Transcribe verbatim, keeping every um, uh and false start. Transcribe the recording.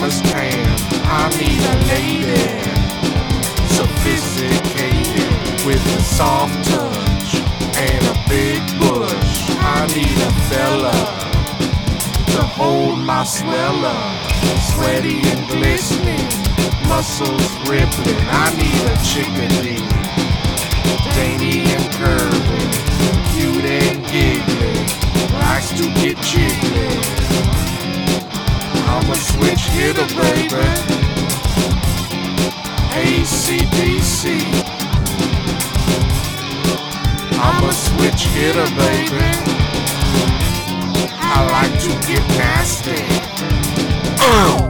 mama's tan. I need a lady, sophisticated, with a soft touch and a big bush. I need a fella to hold my sweller, sweaty and glistening, muscles rippling. I need a chickadee, dainty and curvy, cute and giggly, likes to get jiggly. I'm a switch hitter, baby, A C D C. I'm a switch hitter, baby, I like to get nasty. Uh.